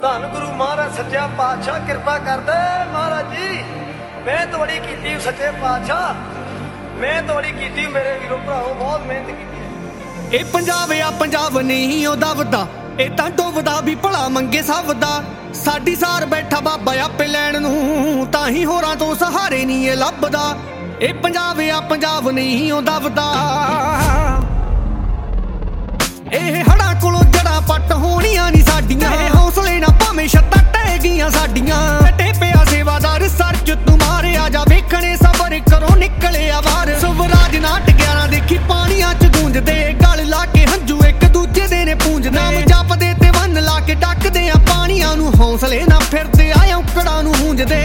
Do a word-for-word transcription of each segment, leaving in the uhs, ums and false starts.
ਧੰਨ ਗੁਰੂ ਮਹਾਰਾਜ ਸੱਚਾ ਪਾਤਸ਼ਾਹ ਕਿਰਪਾ ਕਰਦੇ ਮਹਾਰਾਜ ਜੀ। मैं थोड़ी की सच्चे पातशाह मैं थोड़ी की मेरे वीरों भराओ बहुत मेहनत की। ਇਹ ਪੰਜਾਬ ਆ ਪੰਜਾਬ ਨਹੀਂ ਉਹ ਦਬਦਾ, ਇਹ ਤਾਂ ਡੁੱਬਦਾ ਵੀ ਭਲਾ ਮੰਗੇ ਸਭ ਦਾ। ਸਾਡੀ ਸਾਰ ਬੈਠਾ ਬਾਬਾ ਆਪੇ ਲੈਣ ਨੂੰ, ਤਾਂ ਹੀ ਹੋਰਾਂ ਤੋਂ ਸਹਾਰੇ ਨਹੀਂ ਇਹ ਲੱਭਦਾ। ਇਹ ਪੰਜਾਬ ਆ ਪੰਜਾਬ ਨਹੀਂ ਉਹ ਦਬਦਾ, ਇਹ ਹੜਾਂ ਕੋਲੋਂ ਜੜਾਂ ਪੱਟ ਹੋਣੀਆਂ ਨਹੀਂ ਸਾਡੀਆਂ। ਇਹ ਹੌਸਲੇ ਨਾ ਭਾਵੇਂ ਛੱਤਾਂ ਟਹਿ ਗਈਆਂ ਸਾਡੀਆਂ। ਟੇ ਪਿਆ ਸੇਵਾਦਾਰ ਸਰ ਚ ਤੂੰ ਮਾਰਿਆ ਜਾ ਵੇਖਣੇ ਸਬਰ ਕਰੋ ਨਿਕਲੇ ਆ ਬਾਹਰ। ਸਵਰਾਜ ਨਾਟ ਗਿਆਰਾਂ ਦੇਖੀ ਪਾਣੀਆਂ ਚ ਗੂੰਜਦੇ, ਗਲ ਲਾ ਕੇ ਹੰਝੂ ਇੱਕ ਦੂਜੇ ਦੇ ਨੇ ਪੂੰਜਦੇ। ਨਾਮ ਜਪਦੇ ਤੇ ਵੰਨ ਲਾ ਕੇ ਡੱਕਦੇ ਆ ਪਾਣੀਆਂ ਨੂੰ, ਹੌਸਲੇ ਨਾ ਫਿਰਦੇ ਆ ਔਕੜਾਂ ਨੂੰ ਹੂੰਜਦੇ।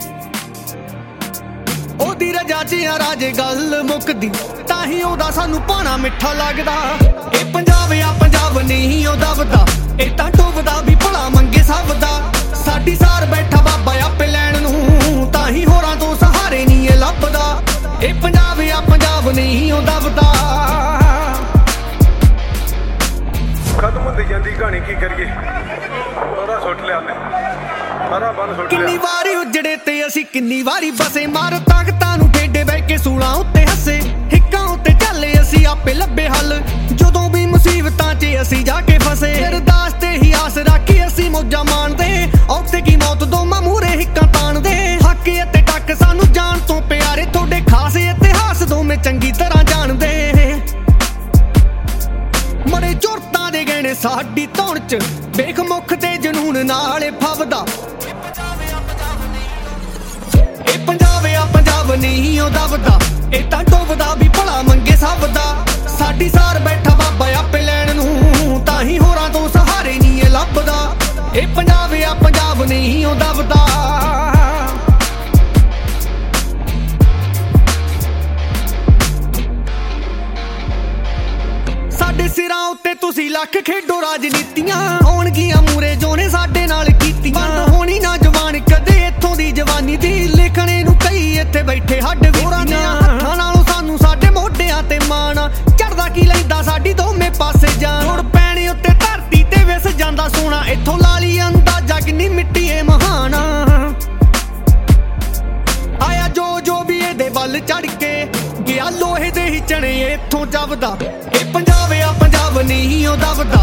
ਉਹਦੀ ਰਜਾ ਚ ਆ ਰਾਜੇ ਗੱਲ ਮੁੱਕਦੀ, ਤਾਂ ਹੀ ਉਹਦਾ ਸਾਨੂੰ ਪਾਣਾ ਮਿੱਠਾ ਲੱਗਦਾ। ਇਹ ਪੰਜਾਬ ਆ ਪੰਜਾਬ ਨਹੀਂ ਉਹ ਦਬਦਾ, ਇਹ ਤਾਂ ਡੁੱਬਦਾ ਵੀ ਭਲਾ ਮੰਗੇ ਸਭ ਦਾ। ਸਾਡੀ ਸਾਰ ਬੈਠਾ ਬਾਬਾ ਆਪੇ ਲੈਣ ਨੂੰ, ਤਾਂ ਹੀ ਹੋਰਾਂ ਤੋਂ ਸਹਾਰੇ ਨਹੀਂ ਇਹ ਲੱਭਦਾ। ਇਹ ਪੰਜਾਬ ਆ ਪੰਜਾਬ ਨਹੀਂ ਉਹ ਦਬਦਾ। ਖਤਮ ਹੁੰਦੀ ਜਾਂਦੀ ਕਹਾਣੀ, ਕੀ ਕਰੀਏ ਸਾਰਾ ਸੁੱਟ ਲਿਆ ਨੇ, ਸਾਰਾ ਬੰਨ ਸੁੱਟ ਲਿਆ। ਕਿੰਨੀ ਵਾਰੀ ਉਜੜੇ ਤੇ ਅਸੀਂ ਕਿੰਨੀ ਵਾਰੀ ਬਸੇ, ਮਾਰ ਤਾਕਤਾਂ ਨੂੰ ਠੇਡੇ ਬਹਿ ਕੇ ਸੂਲਾਂ ਉੱਤੇ ਹੱਸੇ। ਹਿੱਕਾਂ ਉੱਤੇ ਚੱਲੇ ਅਸੀਂ ਆਪੇ ਲੱਭੇ ਹੱਲ, ਜਦੋਂ ਵੀ ਮੁਸੀਬਤਾਂ 'ਚ ਅਸੀਂ ਜਾ ਕੇ ਫਸੇ। ਅਰਦਾਸ ਤੇ ਹੀ ਆਸ ਰੱਖੀ ਅਸੀਂ ਮੌਜਾਂ ਮਾਣਦੇ, ਔਖੇ ਕੀ ਮੌਤ ਦੋਵਾਂ ਮੂਹਰੇ ਹਿੱਕਾਂ ਤਾਣਦੇ। ਹੱਕ ਅਤੇ ਟੱਕ ਸਾਨੂੰ ਜਾਣ ਤੋਂ ਪਿਆਰੇ, ਤੁਹਾਡੇ ਖਾਸ ਇਤਿਹਾਸ ਦੋਵੇਂ ਚੰਗੀ ਤਰ੍ਹਾਂ ਜਾਣਦੇ। ਮੜੇ ਜ਼ੁਰਤਾਂ ਦੇ ਗਹਿਣੇ ਸਾਡੀ ਧੌਣ 'ਚ, ਵੇਖ ਮੁੱਖ ਤੇ ਜਨੂਨ ਨਾਲ ਫੱਬਦਾ। ਇਹ ਪੰਜਾਬ ਆ ਪੰਜਾਬ ਨਹੀਂ ਉਹ ਦਬਦਾ, ਇਹ ਤਾਂ ਡੁੱਬਦਾ ਵੀ ਭਲਾ ਮੰਗੇ ਸਭ ਦਾ। ਸਾਡੀ ਸਾਰ ਬੈਠਾ ਬਾਬਾ ਆਪੇ ਲੈਣ ਨੂੰ, ਤਾਂ ਹੀ ਹੋਰਾਂ ਤੋਂ ਸਹਾਰੇ ਨਹੀਂ ਇਹ ਲੱਭਦਾ। ਇਹ ਪੰਜਾਬ ਆ ਪੰਜਾਬ ਨਹੀਂ ਉਹ ਦਬਦਾ। ਸਾਡੇ ਸਿਰਾਂ ਉੱਤੇ ਤੁਸੀਂ ਲੱਖ ਖੇਡੋ ਰਾਜਨੀਤੀਆਂ, ਆਉਣਗੀਆਂ ਮੂਰੇ ਜੋ ਨੇ ਸਾਡੇ ਨਾਲ ਕੀਤੀਆਂ। ਬੰਦ ਹੋਣੀ ਨਾ ਜਵਾਨ ਕਦੇ ਇੱਥੋਂ ਦੀ ਜਵਾਨੀ ਦੀ, ਲਿਖਣੇ ਨੂੰ ਕਈ ਇੱਥੇ ਬੈਠੇ ਹੱਡ ਵੀਰਾਂ ਦੇ ਹੱਥਾਂ ਨਾਲੋਂ ਸਾਨੂੰ ਸਾਡੇ ਮੋਢਿਆਂ ਤੇ ਮਾਣ। ਚੜਦਾ ਕੀ ਲੈਂਦਾ ਸਾਡੀ ਦੋਵੇਂ ਪਾਸੇ ਜਾਨ, ਜੁੜ ਪੈਣੇ ਉੱਤੇ ਧਰਤੀ ਤੇ ਵਿਸ ਜਾਂਦਾ ਸੋਨਾ। ਇੱਥੋਂ ਲਾ ਲਈ ਅੰਦਾਜ਼ਾ ਕਿੰਨੀ ਮਿੱਟੀ ਏ ਮਹਾਨ। ਆਇਆ ਜੋ ਜੋ ਵੀ ਇਹਦੇ ਵੱਲ ਚੜ ਕੇ ਗਿਆ, ਲੋਹੇ ਦੇ ਹੀ ਚਣੇ ਇੱਥੋਂ ਜਬਦਾ। ਇਹ ਪੰਜਾਬ ਆ ਪੰਜਾਬ ਨਹੀਂ ਉਹ ਦਬਦਾ।